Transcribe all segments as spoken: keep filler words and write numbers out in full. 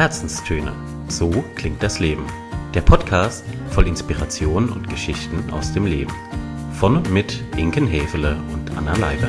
Herzenstöne. So klingt das Leben. Der Podcast voll Inspiration und Geschichten aus dem Leben. Von und mit Inken Hefele und Anna Leiber.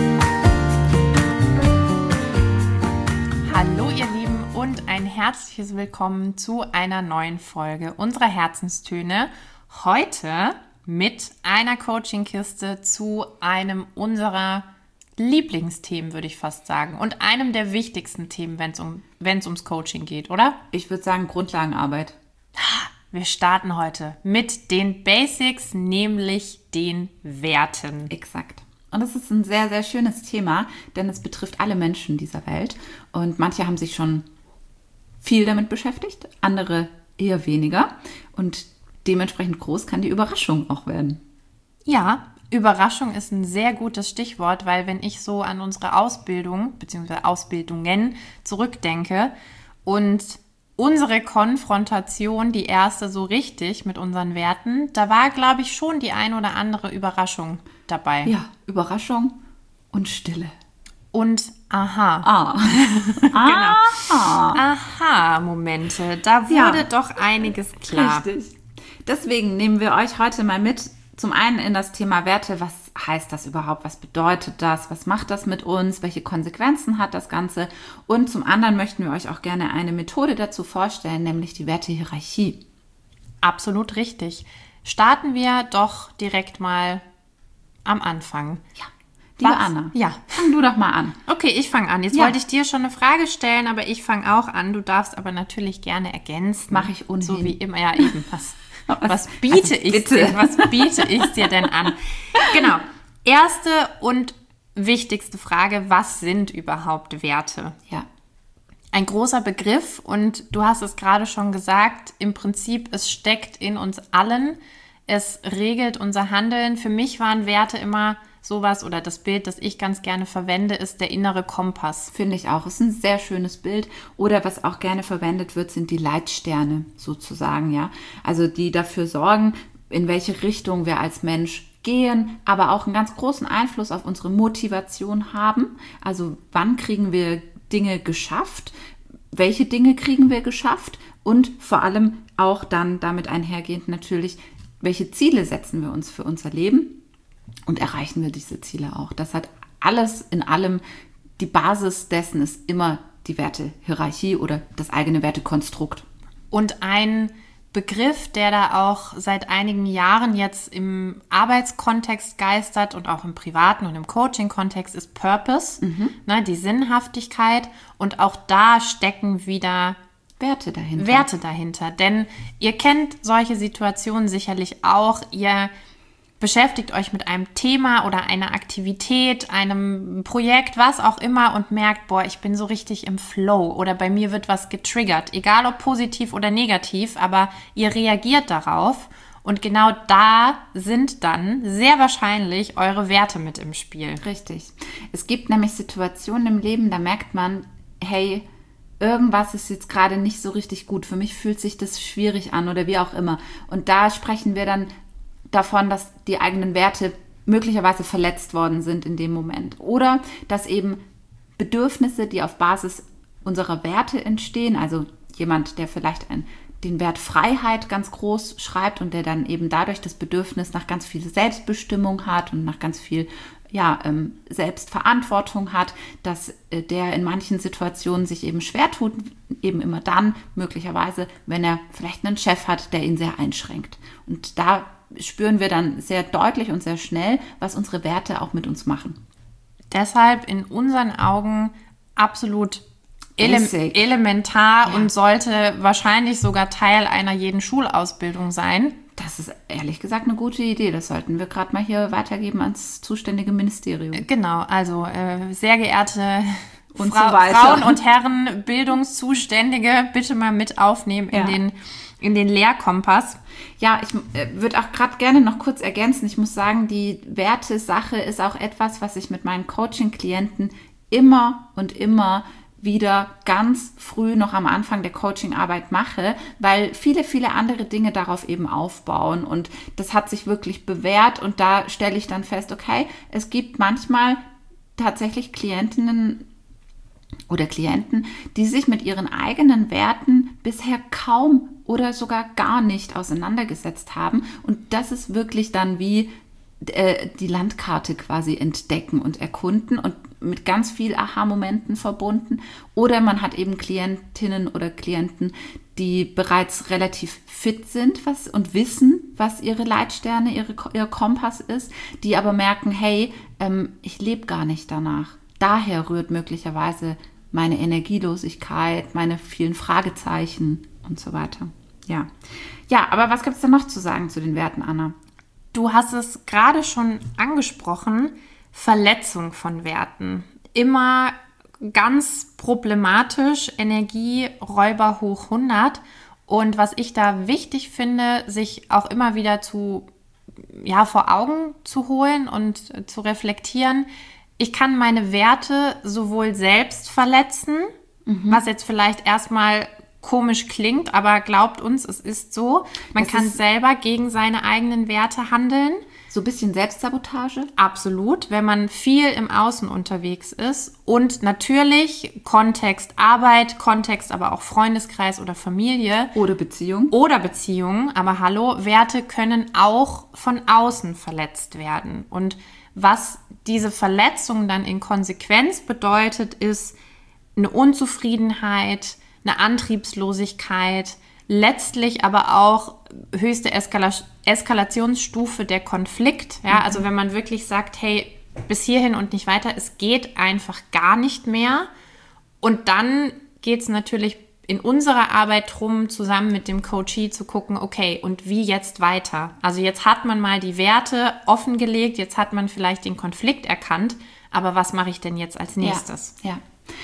Hallo ihr Lieben und ein herzliches Willkommen zu einer neuen Folge unserer Herzenstöne. Heute mit einer Coachingkiste zu einem unserer Lieblingsthemen, würde ich fast sagen. Und einem der wichtigsten Themen, wenn es um, wenn es ums Coaching geht, oder? Ich würde sagen Grundlagenarbeit. Wir starten heute mit den Basics, nämlich den Werten. Exakt. Und das ist ein sehr, sehr schönes Thema, denn es betrifft alle Menschen dieser Welt. Und manche haben sich schon viel damit beschäftigt, andere eher weniger. Und dementsprechend groß kann die Überraschung auch werden. Ja, Überraschung ist ein sehr gutes Stichwort, weil wenn ich so an unsere Ausbildung bzw. Ausbildungen zurückdenke und unsere Konfrontation, die erste so richtig mit unseren Werten, da war, glaube ich, schon die ein oder andere Überraschung dabei. Ja, Überraschung und Stille. Und aha. Ah. Genau. Aha-Momente. Da wurde Ja. doch einiges klar. Richtig. Deswegen nehmen wir euch heute mal mit, zum einen in das Thema Werte. Was heißt das überhaupt? Was bedeutet das? Was macht das mit uns? Welche Konsequenzen hat das Ganze? Und zum anderen möchten wir euch auch gerne eine Methode dazu vorstellen, nämlich die Wertehierarchie. Absolut richtig. Starten wir doch direkt mal am Anfang. Ja. Liebe Was? Anna, Ja. fang du doch mal an. Okay, ich fange an. Jetzt Ja. wollte ich dir schon eine Frage stellen, aber ich fange auch an. Du darfst aber natürlich gerne ergänzen. Mach ich ohnehin. So wie immer. Ja, eben. Was, Was- was biete also ich bitte. dir? Was biete ich dir denn an? Genau. Erste und wichtigste Frage: Was sind überhaupt Werte? Ja. Ein großer Begriff und du hast es gerade schon gesagt, im Prinzip, es steckt in uns allen, es regelt unser Handeln. Für mich waren Werte immer sowas, oder das Bild, das ich ganz gerne verwende, ist der innere Kompass. Finde ich auch. Ist ein sehr schönes Bild. Oder was auch gerne verwendet wird, sind die Leitsterne sozusagen, ja. Also die dafür sorgen, in welche Richtung wir als Mensch gehen, aber auch einen ganz großen Einfluss auf unsere Motivation haben. Also wann kriegen wir Dinge geschafft? Welche Dinge kriegen wir geschafft? Und vor allem auch dann damit einhergehend natürlich, welche Ziele setzen wir uns für unser Leben? Und erreichen wir diese Ziele auch. Das hat alles in allem, die Basis dessen ist immer die Wertehierarchie oder das eigene Wertekonstrukt. Und ein Begriff, der da auch seit einigen Jahren jetzt im Arbeitskontext geistert und auch im privaten und im Coaching-Kontext, ist Purpose, ne, die Sinnhaftigkeit. Und auch da stecken wieder Werte dahinter. Werte dahinter. Denn ihr kennt solche Situationen sicherlich auch. Ihr beschäftigt euch mit einem Thema oder einer Aktivität, einem Projekt, was auch immer und merkt, boah, ich bin so richtig im Flow oder bei mir wird was getriggert, egal ob positiv oder negativ, aber ihr reagiert darauf und genau da sind dann sehr wahrscheinlich eure Werte mit im Spiel. Richtig. Es gibt nämlich Situationen im Leben, da merkt man, hey, irgendwas ist jetzt gerade nicht so richtig gut. Für mich fühlt sich das schwierig an oder wie auch immer. Und da sprechen wir dann davon, dass die eigenen Werte möglicherweise verletzt worden sind in dem Moment. Oder dass eben Bedürfnisse, die auf Basis unserer Werte entstehen, also jemand, der vielleicht ein, den Wert Freiheit ganz groß schreibt und der dann eben dadurch das Bedürfnis nach ganz viel Selbstbestimmung hat und nach ganz viel ja, ähm, Selbstverantwortung hat, dass äh, der in manchen Situationen sich eben schwer tut, eben immer dann möglicherweise, wenn er vielleicht einen Chef hat, der ihn sehr einschränkt. Und da spüren wir dann sehr deutlich und sehr schnell, was unsere Werte auch mit uns machen. Deshalb in unseren Augen absolut ele- Basic. elementar Ja. und sollte wahrscheinlich sogar Teil einer jeden Schulausbildung sein. Das ist ehrlich gesagt eine gute Idee. Das sollten wir gerade mal hier weitergeben ans zuständige Ministerium. Genau, also äh, sehr geehrte Und Frau, so weiter. Frauen und Herren, Bildungszuständige, bitte mal mit aufnehmen in Ja. den, in den Lehrkompass. Ja, ich äh, würde auch gerade gerne noch kurz ergänzen. Ich muss sagen, die Wertesache ist auch etwas, was ich mit meinen Coaching-Klienten immer und immer wieder ganz früh noch am Anfang der Coachingarbeit mache, weil viele, viele andere Dinge darauf eben aufbauen und das hat sich wirklich bewährt und da stelle ich dann fest, okay, es gibt manchmal tatsächlich Klientinnen, oder Klienten, die sich mit ihren eigenen Werten bisher kaum oder sogar gar nicht auseinandergesetzt haben. Und das ist wirklich dann wie äh, die Landkarte quasi entdecken und erkunden und mit ganz viel Aha-Momenten verbunden. Oder man hat eben Klientinnen oder Klienten, die bereits relativ fit sind was, und wissen, was ihre Leitsterne, ihre, ihr Kompass ist, die aber merken, hey, ähm, ich lebe gar nicht danach. Daher rührt möglicherweise meine Energielosigkeit, meine vielen Fragezeichen und so weiter. Ja, ja, aber was gibt es denn noch zu sagen zu den Werten, Anna? Du hast es gerade schon angesprochen, Verletzung von Werten. Immer ganz problematisch, Energieräuber hoch hundert. Und was ich da wichtig finde, sich auch immer wieder zu, ja, vor Augen zu holen und äh, zu reflektieren. Ich kann meine Werte sowohl selbst verletzen, mhm. was jetzt vielleicht erstmal komisch klingt, aber glaubt uns, es ist so. Man das kann selber gegen seine eigenen Werte handeln. So ein bisschen Selbstsabotage? Absolut, wenn man viel im Außen unterwegs ist und natürlich Kontext Arbeit, Kontext aber auch Freundeskreis oder Familie. Oder Beziehung. Oder Beziehung, aber hallo, Werte können auch von außen verletzt werden. Und was diese Verletzung dann in Konsequenz bedeutet, ist eine Unzufriedenheit, eine Antriebslosigkeit, letztlich aber auch höchste Eskala- Eskalationsstufe der Konflikt. Ja, mhm. Also wenn man wirklich sagt, hey, bis hierhin und nicht weiter, es geht einfach gar nicht mehr. Und dann geht es natürlich in unserer Arbeit drum, zusammen mit dem Coachee zu gucken, okay, und wie jetzt weiter? Also jetzt hat man mal die Werte offengelegt, jetzt hat man vielleicht den Konflikt erkannt, aber was mache ich denn jetzt als nächstes? Ja, ja.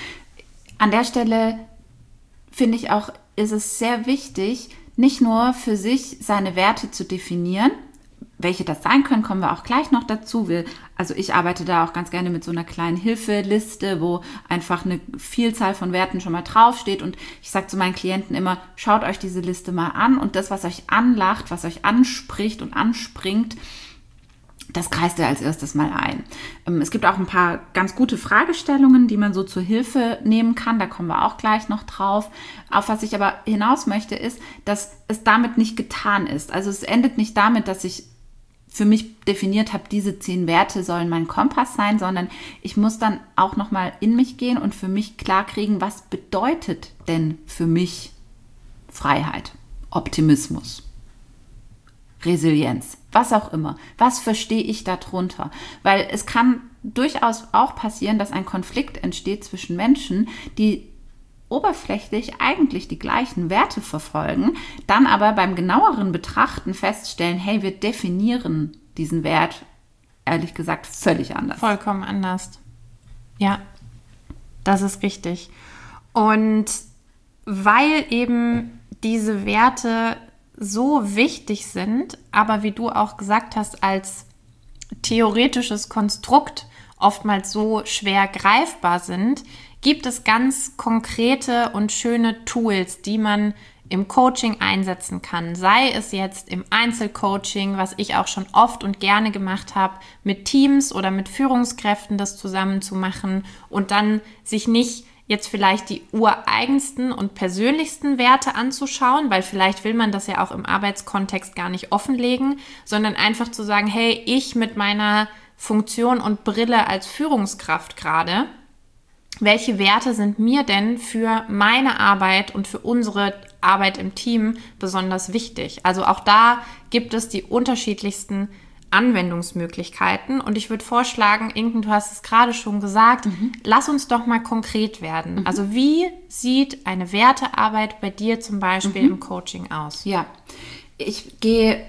An der Stelle finde ich auch, ist es sehr wichtig, nicht nur für sich seine Werte zu definieren. Welche das sein können, kommen wir auch gleich noch dazu. Wir, also ich arbeite da auch ganz gerne mit so einer kleinen Hilfeliste, wo einfach eine Vielzahl von Werten schon mal draufsteht. Und ich sage zu meinen Klienten immer, schaut euch diese Liste mal an und das, was euch anlacht, was euch anspricht und anspringt, das kreist ihr als erstes mal ein. Es gibt auch ein paar ganz gute Fragestellungen, die man so zur Hilfe nehmen kann. Da kommen wir auch gleich noch drauf. Auf was ich aber hinaus möchte, ist, dass es damit nicht getan ist. Also es endet nicht damit, dass ich für mich definiert habe, diese zehn Werte sollen mein Kompass sein, sondern ich muss dann auch nochmal in mich gehen und für mich klarkriegen, was bedeutet denn für mich Freiheit, Optimismus, Resilienz, was auch immer. Was verstehe ich darunter? Weil es kann durchaus auch passieren, dass ein Konflikt entsteht zwischen Menschen, die oberflächlich eigentlich die gleichen Werte verfolgen, dann aber beim genaueren Betrachten feststellen, hey, wir definieren diesen Wert, ehrlich gesagt, völlig anders. Vollkommen anders. Ja, das ist richtig. Und weil eben diese Werte so wichtig sind, aber wie du auch gesagt hast, als theoretisches Konstrukt oftmals so schwer greifbar sind, gibt es ganz konkrete und schöne Tools, die man im Coaching einsetzen kann. Sei es jetzt im Einzelcoaching, was ich auch schon oft und gerne gemacht habe, mit Teams oder mit Führungskräften das zusammen zu machen und dann sich nicht jetzt vielleicht die ureigensten und persönlichsten Werte anzuschauen, weil vielleicht will man das ja auch im Arbeitskontext gar nicht offenlegen, sondern einfach zu sagen, hey, ich mit meiner Funktion und Brille als Führungskraft gerade, welche Werte sind mir denn für meine Arbeit und für unsere Arbeit im Team besonders wichtig? Also auch da gibt es die unterschiedlichsten Anwendungsmöglichkeiten und ich würde vorschlagen, Inken, du hast es gerade schon gesagt, mhm. lass uns doch mal konkret werden. Mhm. Also wie sieht eine Wertearbeit bei dir zum Beispiel mhm. im Coaching aus? Ja, ich gehe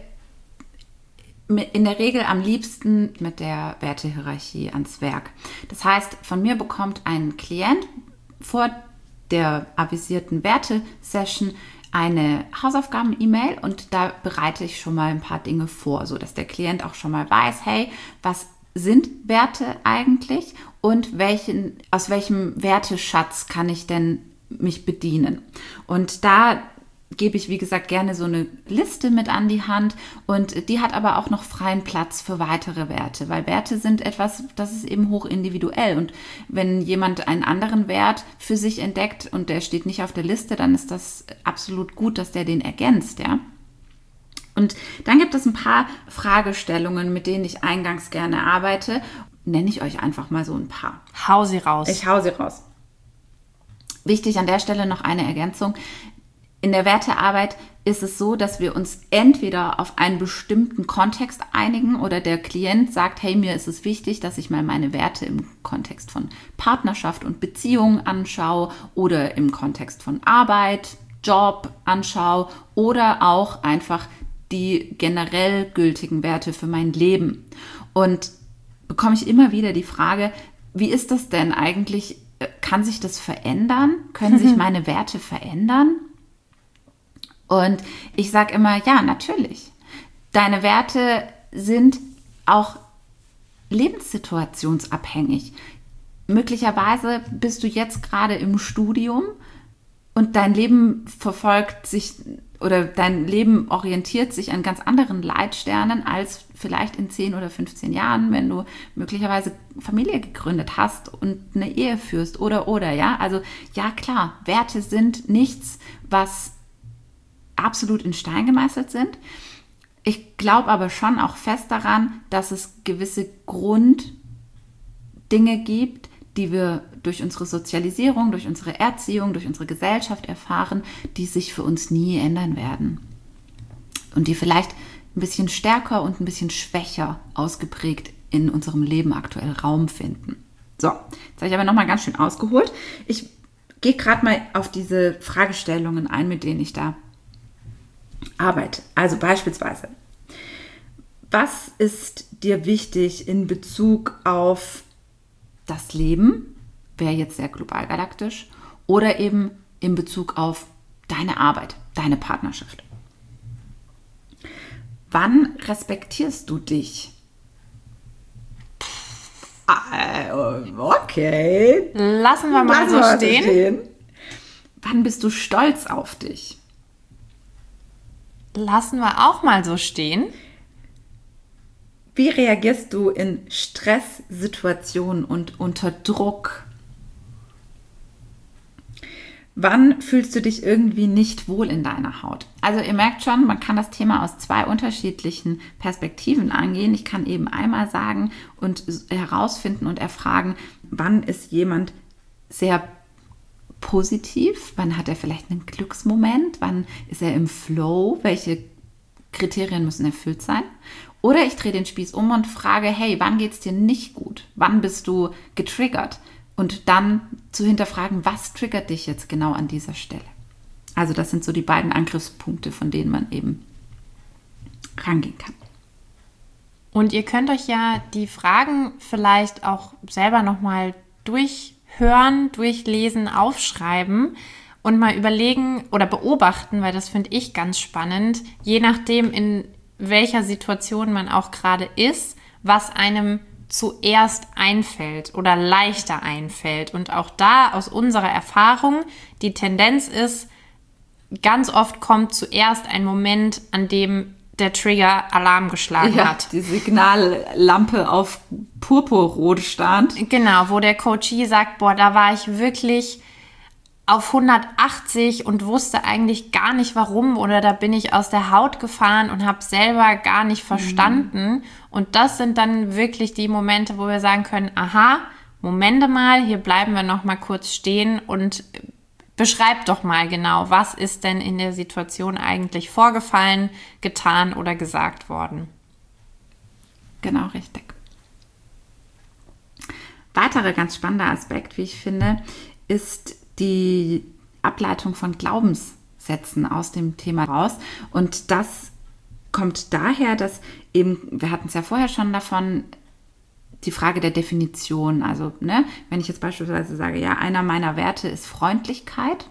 in der Regel am liebsten mit der Wertehierarchie ans Werk. Das heißt, von mir bekommt ein Klient vor der avisierten Werte-Session eine Hausaufgaben-E-Mail und da bereite ich schon mal ein paar Dinge vor, sodass der Klient auch schon mal weiß, hey, was sind Werte eigentlich und welchen, aus welchem Werteschatz kann ich denn mich bedienen? Und da gebe ich, wie gesagt, gerne so eine Liste mit an die Hand und die hat aber auch noch freien Platz für weitere Werte, weil Werte sind etwas, das ist eben hoch individuell und wenn jemand einen anderen Wert für sich entdeckt und der steht nicht auf der Liste, dann ist das absolut gut, dass der den ergänzt, ja. Und dann gibt es ein paar Fragestellungen, mit denen ich eingangs gerne arbeite. Nenne ich euch einfach mal so ein paar. Hau sie raus. Ich hau sie raus. Wichtig an der Stelle noch eine Ergänzung. In der Wertearbeit ist es so, dass wir uns entweder auf einen bestimmten Kontext einigen oder der Klient sagt, hey, mir ist es wichtig, dass ich mal meine Werte im Kontext von Partnerschaft und Beziehungen anschaue oder im Kontext von Arbeit, Job anschaue oder auch einfach die generell gültigen Werte für mein Leben. Und bekomme ich immer wieder die Frage, wie ist das denn eigentlich? Kann sich das verändern? Können sich meine Werte verändern? Und ich sage immer, ja, natürlich. Deine Werte sind auch lebenssituationsabhängig. Möglicherweise bist du jetzt gerade im Studium und dein Leben verfolgt sich oder dein Leben orientiert sich an ganz anderen Leitsternen als vielleicht in zehn oder fünfzehn Jahren, wenn du möglicherweise Familie gegründet hast und eine Ehe führst oder, oder, ja. Also, ja, klar, Werte sind nichts, was absolut in Stein gemeißelt sind. Ich glaube aber schon auch fest daran, dass es gewisse Grunddinge gibt, die wir durch unsere Sozialisierung, durch unsere Erziehung, durch unsere Gesellschaft erfahren, die sich für uns nie ändern werden. Und die vielleicht ein bisschen stärker und ein bisschen schwächer ausgeprägt in unserem Leben aktuell Raum finden. So, jetzt habe ich aber nochmal ganz schön ausgeholt. Ich gehe gerade mal auf diese Fragestellungen ein, mit denen ich da arbeite. Also beispielsweise, was ist dir wichtig in Bezug auf das Leben, wäre jetzt sehr global galaktisch, oder eben in Bezug auf deine Arbeit, deine Partnerschaft? Wann respektierst du dich? Okay. Lassen wir mal so stehen. stehen. Wann bist du stolz auf dich? Lassen wir auch mal so stehen. Wie reagierst du in Stresssituationen und unter Druck? Wann fühlst du dich irgendwie nicht wohl in deiner Haut? Also ihr merkt schon, man kann das Thema aus zwei unterschiedlichen Perspektiven angehen. Ich kann eben einmal sagen und herausfinden und erfragen, wann ist jemand sehr positiv, wann hat er vielleicht einen Glücksmoment, wann ist er im Flow, welche Kriterien müssen erfüllt sein? Oder ich drehe den Spieß um und frage, hey, wann geht es dir nicht gut? Wann bist du getriggert? Und dann zu hinterfragen, was triggert dich jetzt genau an dieser Stelle? Also das sind so die beiden Angriffspunkte, von denen man eben rangehen kann. Und ihr könnt euch ja die Fragen vielleicht auch selber nochmal durchhören, durchlesen, aufschreiben und mal überlegen oder beobachten, weil das finde ich ganz spannend, je nachdem, in welcher Situation man auch gerade ist, was einem zuerst einfällt oder leichter einfällt. Und auch da aus unserer Erfahrung, die Tendenz ist, ganz oft kommt zuerst ein Moment, an dem der Trigger Alarm geschlagen ja, hat. Die Signallampe auf purpurrot stand. Genau, wo der Coachie sagt, boah, da war ich wirklich auf hundertachtzig und wusste eigentlich gar nicht warum oder da bin ich aus der Haut gefahren und habe selber gar nicht verstanden. Mhm. Und das sind dann wirklich die Momente, wo wir sagen können, aha, Momente mal, hier bleiben wir noch mal kurz stehen und beschreib doch mal genau, was ist denn in der Situation eigentlich vorgefallen, getan oder gesagt worden. Genau, richtig. Weiterer ganz spannender Aspekt, wie ich finde, ist die Ableitung von Glaubenssätzen aus dem Thema raus. Und das kommt daher, dass eben, wir hatten es ja vorher schon davon, die Frage der Definition. Also, ne, wenn ich jetzt beispielsweise sage, ja, einer meiner Werte ist Freundlichkeit,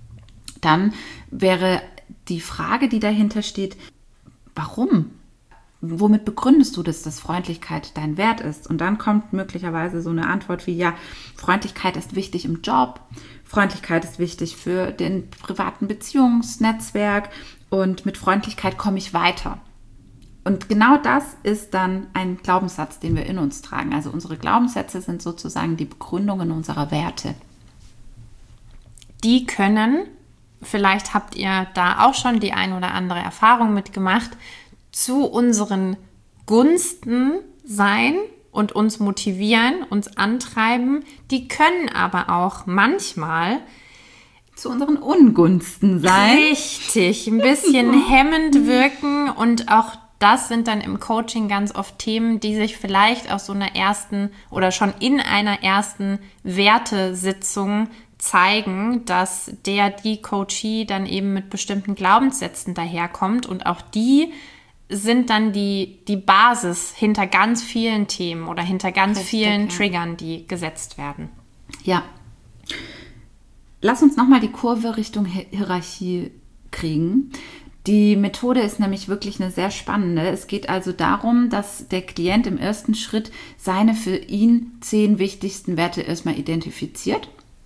dann wäre die Frage, die dahinter steht, warum? womit begründest du das, dass Freundlichkeit dein Wert ist? Und dann kommt möglicherweise so eine Antwort wie, ja, Freundlichkeit ist wichtig im Job, Freundlichkeit ist wichtig für den privaten Beziehungsnetzwerk und mit Freundlichkeit komme ich weiter. Und genau das ist dann ein Glaubenssatz, den wir in uns tragen. Also unsere Glaubenssätze sind sozusagen die Begründungen unserer Werte. Die können, vielleicht habt ihr da auch schon die ein oder andere Erfahrung mitgemacht, zu unseren Gunsten sein und uns motivieren, uns antreiben. Die können aber auch manchmal zu unseren Ungunsten sein. Richtig, ein bisschen hemmend wirken, und auch das sind dann im Coaching ganz oft Themen, die sich vielleicht aus so einer ersten oder schon in einer ersten Wertesitzung zeigen, dass der, die Coachee dann eben mit bestimmten Glaubenssätzen daherkommt, und auch die sind dann die, die Basis hinter ganz vielen Themen oder hinter ganz Richtig, vielen ja. Triggern, die gesetzt werden. Ja. Lass uns nochmal die Kurve Richtung Hierarchie kriegen. Die Methode ist nämlich wirklich eine sehr spannende. Es geht also darum, dass der Klient im ersten Schritt seine für ihn zehn wichtigsten Werte erstmal identifiziert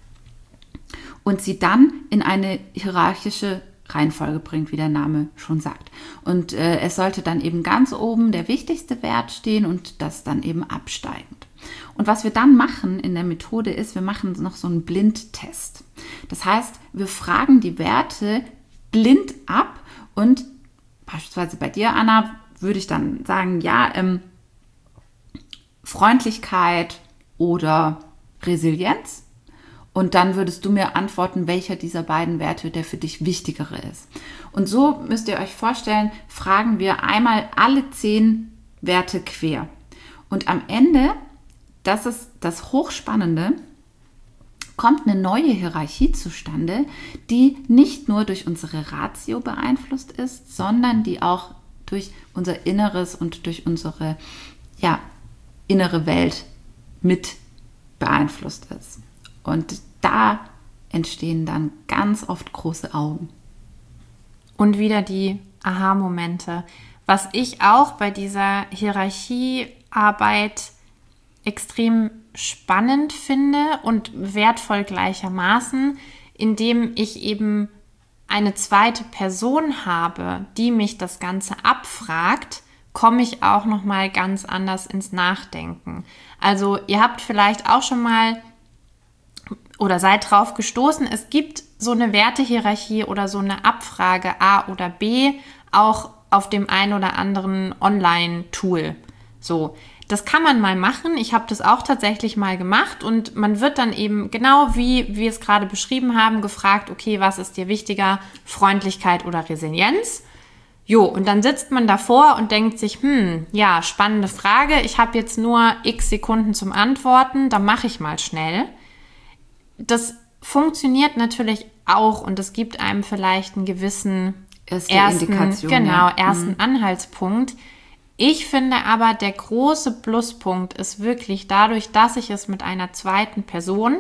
und sie dann in eine hierarchische Reihenfolge bringt, wie der Name schon sagt. Und äh, es sollte dann eben ganz oben der wichtigste Wert stehen und das dann eben absteigend. Und was wir dann machen in der Methode ist, wir machen noch so einen Blindtest. Das heißt, wir fragen die Werte blind ab und beispielsweise bei dir, Anna, würde ich dann sagen, ja, ähm, Freundlichkeit oder Resilienz. Und dann würdest du mir antworten, welcher dieser beiden Werte der für dich wichtigere ist. Und so müsst ihr euch vorstellen, fragen wir einmal alle zehn Werte quer. Und am Ende, das ist das Hochspannende, kommt eine neue Hierarchie zustande, die nicht nur durch unsere Ratio beeinflusst ist, sondern die auch durch unser Inneres und durch unsere ja, innere Welt mit beeinflusst ist. Und da entstehen dann ganz oft große Augen. Und wieder die Aha-Momente. Was ich auch bei dieser Hierarchiearbeit extrem spannend finde und wertvoll gleichermaßen, indem ich eben eine zweite Person habe, die mich das Ganze abfragt, komme ich auch noch mal ganz anders ins Nachdenken. Also ihr habt vielleicht auch schon mal oder seid drauf gestoßen, es gibt so eine Wertehierarchie oder so eine Abfrage A oder B auch auf dem ein oder anderen Online-Tool. So, das kann man mal machen. Ich habe das auch tatsächlich mal gemacht und man wird dann eben genau wie wir es gerade beschrieben haben gefragt, okay, was ist dir wichtiger, Freundlichkeit oder Resilienz? Jo, und dann sitzt man davor und denkt sich, hm, ja, spannende Frage, ich habe jetzt nur x Sekunden zum Antworten, dann mache ich mal schnell. Das funktioniert natürlich auch und es gibt einem vielleicht einen gewissen Erste ersten, Indikation, genau, ja. ersten Mhm. Anhaltspunkt. Ich finde aber, der große Pluspunkt ist wirklich dadurch, dass ich es mit einer zweiten Person,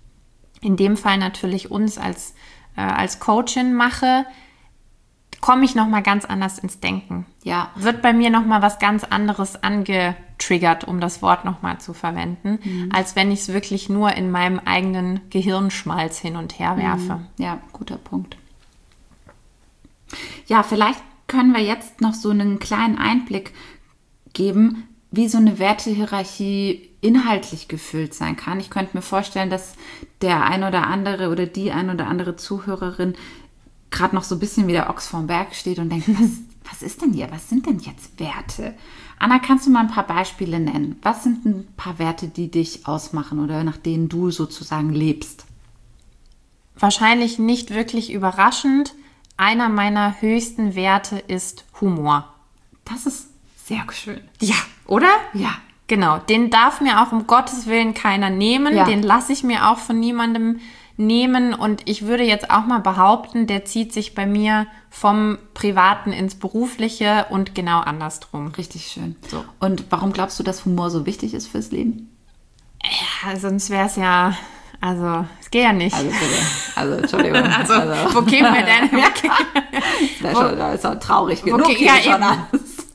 in dem Fall natürlich uns als, äh, als Coachin mache, komme ich nochmal ganz anders ins Denken. Ja. Wird bei mir nochmal was ganz anderes angetriggert, um das Wort nochmal zu verwenden, mhm. als wenn ich es wirklich nur in meinem eigenen Gehirnschmalz hin und her werfe. Mhm. Ja, guter Punkt. Ja, vielleicht können wir jetzt noch so einen kleinen Einblick geben, wie so eine Wertehierarchie inhaltlich gefüllt sein kann. Ich könnte mir vorstellen, dass der ein oder andere oder die ein oder andere Zuhörerin gerade noch so ein bisschen wie der Ochs vorm Berg steht und denkt, was, was ist denn hier? Was sind denn jetzt Werte? Anna, kannst du mal ein paar Beispiele nennen? Was sind ein paar Werte, die dich ausmachen oder nach denen du sozusagen lebst? Wahrscheinlich nicht wirklich überraschend. Einer meiner höchsten Werte ist Humor. Das ist sehr schön. Ja, oder? Ja. Genau, den darf mir auch um Gottes Willen keiner nehmen. Ja. Den lasse ich mir auch von niemandem nehmen. Und ich würde jetzt auch mal behaupten, der zieht sich bei mir vom Privaten ins Berufliche und genau andersrum. Richtig schön. So. Und warum glaubst du, dass Humor so wichtig ist fürs Leben? Ja, sonst wäre es ja... Also, es geht ja nicht. Also, bitte. Also Entschuldigung. Also, also, wo kämen wir denn? Ja. Das ist, schon, das ist auch traurig genug okay, hier ja, schon eben. alles.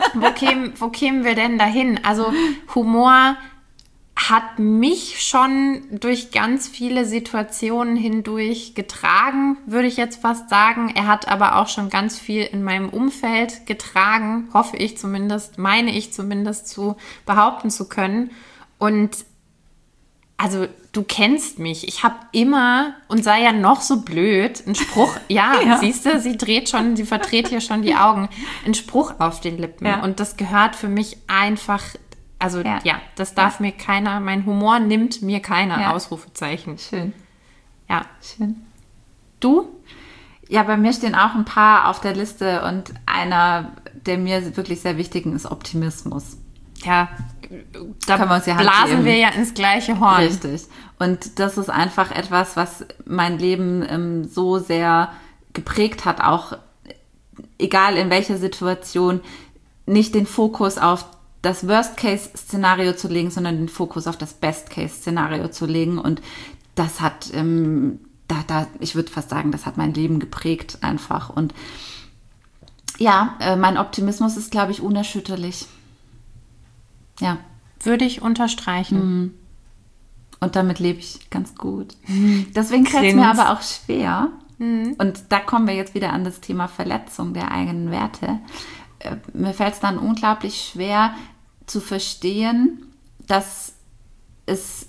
wo kämen, wo kämen wir denn dahin? Also Humor hat mich schon durch ganz viele Situationen hindurch getragen, würde ich jetzt fast sagen. Er hat aber auch schon ganz viel in meinem Umfeld getragen, hoffe ich zumindest, meine ich zumindest zu behaupten zu können. Und also du kennst mich, ich habe immer, und sei ja noch so blöd, einen Spruch, ja, ja. Siehst du, sie dreht schon, sie verdreht hier schon die Augen, einen Spruch auf den Lippen. Ja. Und das gehört für mich einfach, also ja, ja das darf ja. mir keiner, mein Humor nimmt mir keiner, ja. Ausrufezeichen. Schön. Ja. Schön. Du? Ja, bei mir stehen auch ein paar auf der Liste und einer, der mir wirklich sehr wichtig ist, Optimismus. Ja, da wir uns ja blasen geben. Wir ja ins gleiche Horn. Richtig. Und das ist einfach etwas, was mein Leben ähm, so sehr geprägt hat, auch egal in welcher Situation, nicht den Fokus auf das Worst-Case-Szenario zu legen, sondern den Fokus auf das Best-Case-Szenario zu legen. Und das hat, ähm, da, da, ich würde fast sagen, das hat mein Leben geprägt einfach. Und ja, äh, mein Optimismus ist, glaube ich, unerschütterlich. Ja. Würde ich unterstreichen. Und damit lebe ich ganz gut. Deswegen fällt es mir aber auch schwer. Mhm. Und da kommen wir jetzt wieder an das Thema Verletzung der eigenen Werte. Äh, mir fällt es dann unglaublich schwer zu verstehen, dass es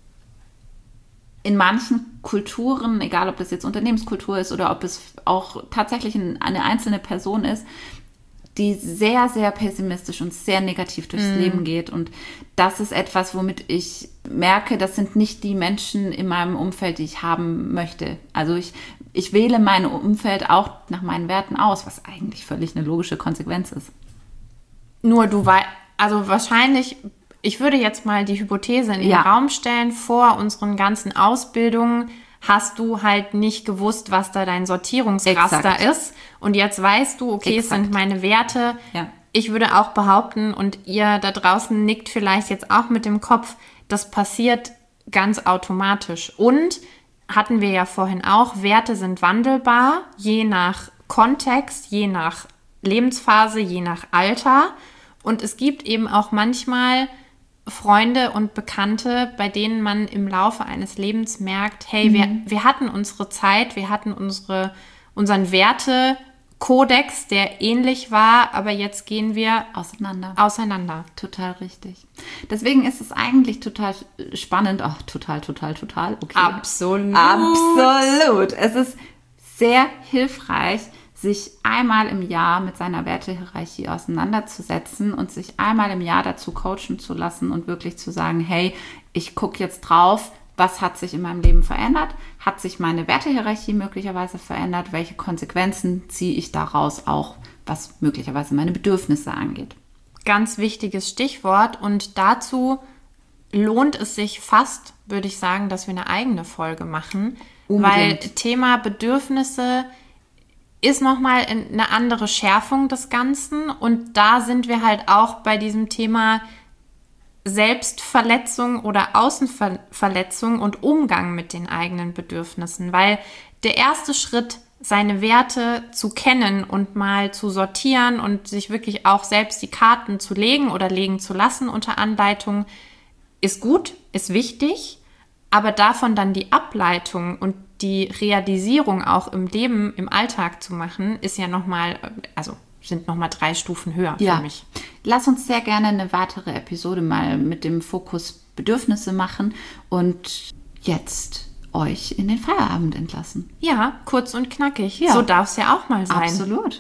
in manchen Kulturen, egal ob das jetzt Unternehmenskultur ist oder ob es auch tatsächlich eine einzelne Person ist, die sehr, sehr pessimistisch und sehr negativ durchs mm. Leben geht. Und das ist etwas, womit ich merke, das sind nicht die Menschen in meinem Umfeld, die ich haben möchte. Also ich, ich wähle mein Umfeld auch nach meinen Werten aus, was eigentlich völlig eine logische Konsequenz ist. Nur du weißt, also wahrscheinlich, ich würde jetzt mal die Hypothese in den ja. Raum stellen, vor unseren ganzen Ausbildungen hast du halt nicht gewusst, was da dein Sortierungsraster Exakt. ist. Und jetzt weißt du, okay, Exakt. es sind meine Werte. Ja. Ich würde auch behaupten, und ihr da draußen nickt vielleicht jetzt auch mit dem Kopf, das passiert ganz automatisch. Und hatten wir ja vorhin auch, Werte sind wandelbar, je nach Kontext, je nach Lebensphase, je nach Alter. Und es gibt eben auch manchmal Freunde und Bekannte, bei denen man im Laufe eines Lebens merkt, hey, mhm. wir, wir hatten unsere Zeit, wir hatten unsere, unseren Wertekodex, der ähnlich war, aber jetzt gehen wir auseinander. auseinander. Total richtig. Deswegen ist es eigentlich total spannend, ach, total, total, total, okay. Absolut. Absolut. Es ist sehr hilfreich, sich einmal im Jahr mit seiner Wertehierarchie auseinanderzusetzen und sich einmal im Jahr dazu coachen zu lassen und wirklich zu sagen, hey, ich gucke jetzt drauf, was hat sich in meinem Leben verändert? Hat sich meine Wertehierarchie möglicherweise verändert? Welche Konsequenzen ziehe ich daraus auch, was möglicherweise meine Bedürfnisse angeht? Ganz wichtiges Stichwort, und dazu lohnt es sich fast, würde ich sagen, dass wir eine eigene Folge machen, Unbedingt. Weil Thema Bedürfnisse ist nochmal eine andere Schärfung des Ganzen, und da sind wir halt auch bei diesem Thema Selbstverletzung oder Außenverletzung und Umgang mit den eigenen Bedürfnissen, weil der erste Schritt, seine Werte zu kennen und mal zu sortieren und sich wirklich auch selbst die Karten zu legen oder legen zu lassen unter Anleitung, ist gut, ist wichtig, aber davon dann die Ableitung und die Realisierung auch im Leben, im Alltag zu machen, ist ja nochmal, also sind nochmal drei Stufen höher ja. für mich. Lass uns sehr gerne eine weitere Episode mal mit dem Fokus Bedürfnisse machen und jetzt euch in den Feierabend entlassen. Ja, kurz und knackig. Ja. So darf es ja auch mal sein. Absolut.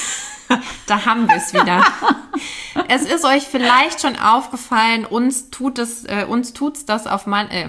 Da haben wir es wieder. Es ist euch vielleicht schon aufgefallen, uns tut es, äh, uns tut's das auf mein äh,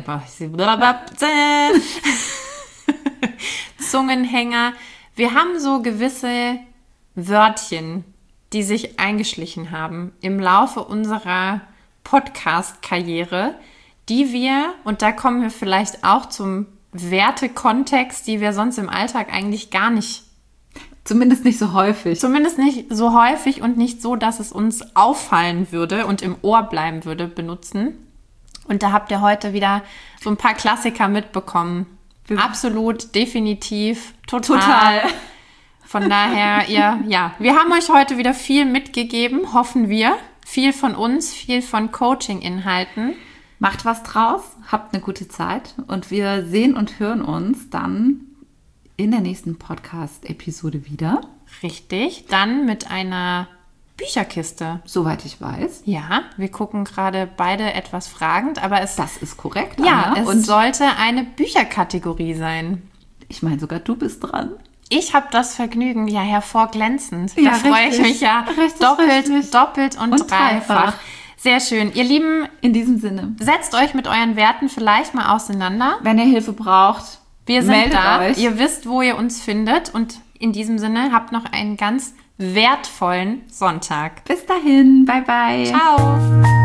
Zungenhänger. Wir haben so gewisse Wörtchen, die sich eingeschlichen haben im Laufe unserer Podcast-Karriere, die wir, und da kommen wir vielleicht auch zum Wertekontext, die wir sonst im Alltag eigentlich gar nicht, zumindest nicht so häufig. Zumindest nicht so häufig und nicht so, dass es uns auffallen würde und im Ohr bleiben würde, benutzen. Und da habt ihr heute wieder so ein paar Klassiker mitbekommen. Absolut, definitiv, total. Total. Von daher, ihr, ja, wir haben euch heute wieder viel mitgegeben, hoffen wir. Viel von uns, viel von Coaching-Inhalten. Macht was draus, habt eine gute Zeit und wir sehen und hören uns dann in der nächsten Podcast-Episode wieder. Richtig, dann mit einer Bücherkiste. Soweit ich weiß. Ja, wir gucken gerade beide etwas fragend, aber es... Das ist korrekt, Ja, Anna. es Und sollte eine Bücherkategorie sein. ich meine, sogar du bist dran. Ich habe das Vergnügen, ja, hervorglänzend. Ja, da freue ich richtig. mich ja Richtig, doppelt, richtig. doppelt und, Und dreifach. dreifach. Sehr schön. Ihr Lieben, In diesem Sinne, setzt euch mit euren Werten vielleicht mal auseinander. wenn ihr Hilfe braucht, Wir sind meldet da. euch. Ihr wisst, wo ihr uns findet. Und in diesem Sinne, habt noch einen ganz wertvollen Sonntag. Bis dahin, bye bye. Ciao.